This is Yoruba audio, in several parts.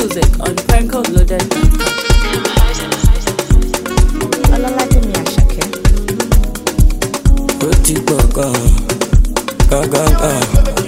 music on prankoloaded.com. Ọlọ́ládé mi Àṣàkẹ́. Ó ti pọ̀ gan-an.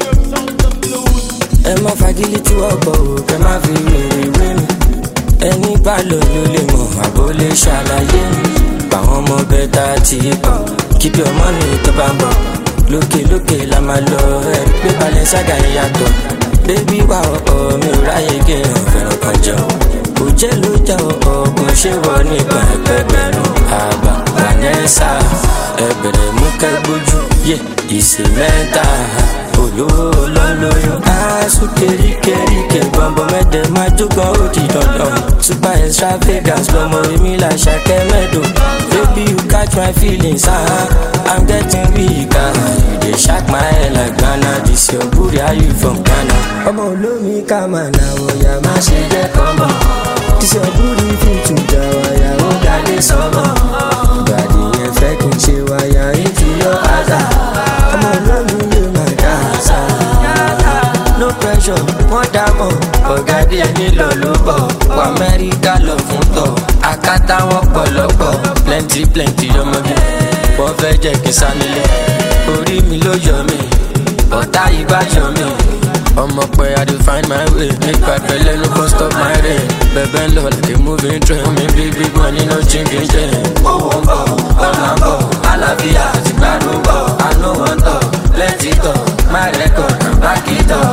Ẹ má fagilé tí wọ́n gbọ́ ò kẹ́ má fi wèrè wé mi. Ẹni bá lò ló lè mọ̀ àbó lè ṣàlàyé mi. Báwọn ọmọ bẹ́ta ti pọ̀, keep your money tó bá ń bọ̀. Lókè la máa lọ ẹ̀rí pé Balenciaga yàtọ̀. Bébí wà ọ̀ọ́ mi ò ráyè kí n fẹ́ràn kan jẹun. Kò jẹ́ ló jẹ́ ọ̀gbọ̀n ṣé wọ nípa ẹgbẹ̀rún. Àgbà Vanessa ẹ̀bẹ̀rẹ̀ mú kẹ́gbójú yé ìsè mẹ́ta. Olówó lọ́lọ́yún aṣọ kéríkéríkè bọ̀m̀bọ̀ mẹ́tẹ̀ máa jókòó ó di dandan. Super extravagance lọmọ èmi là Àṣàkẹ́ mẹ́dọ̀. Baby you catch my feelings, I'm getting weak. You dey shock my head like Ghana. This your booty, how you from Ghana? Ọmọ olómi ká máa nà wọ̀yà má ṣe jẹ́ kọ́mọ̀. This your booty fit to jà wáyà ó dálé sọ́mọ̀. Ìbàdí yẹn fẹ́ kí n ṣe wáyà into your àzà. Ọmọ olómi lè máa dá àṣà. No pressure, wọ́n dá mọ̀. Ọ̀gá díẹ̀ nílò ló bọ̀. Wọ Amẹ́ríkà lọ fún tọ̀. Àkátá wọn pọ̀lọ́pọ̀. Plenty ọmọge. Wọ́n fẹ́ jẹ́ kí sá nílé. Orí mi ló yọ mí. Ọ̀tá yìí bá yọ mí. Ọmọ pẹ́ I dey find my way. Nípa ìpẹ́lẹ́ ló kọ́ stop my rain. Bẹ̀bẹ̀ ń lọ like a moving train. Mi bí big money no chinking chain. Owó ń bọ̀, ọ̀nà ń bọ̀. Àlàáfíà ti gbádùn bọ̀. I no want talk, plenty talk. My record, back it up.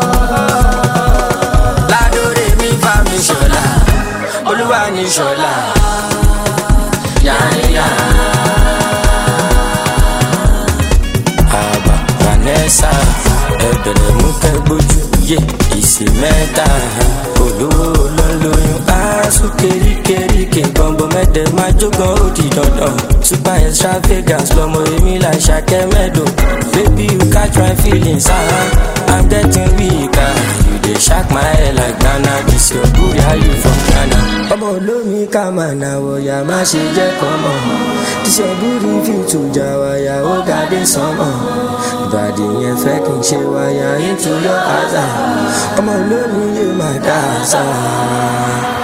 Ládòrè mi fa mi ṣọlá. Olúwa ni ṣọlá. Yáyá. Àbá Vanessa ẹ̀bẹ̀rẹ̀ mú kẹ́gbójú yé ìsè mẹ́ta. Olówó lọ́lọ́yún aṣọ kéríkéríkè bọ̀m̀bọ̀ mẹ́tẹ̀ máa jókòó ó di dandan. Super extravagance lọmọ èmi là Àṣàkẹ́ mẹ́dọ̀. Baby you catch my feelings, I'm getting weak. You dey shock my head like Ghana. This your booty, how you from Ghana? Ọmọ olómi ká máa nà wọ̀yà má ṣe jẹ́ kọ́mọ̀. This your booty fit to jà wáyà ó dálé sọ́mọ̀. Ìbàdí yẹn fẹ́ kí n ṣe wáyà into your àzà. Ọmọ olómi lè máa dá àṣà.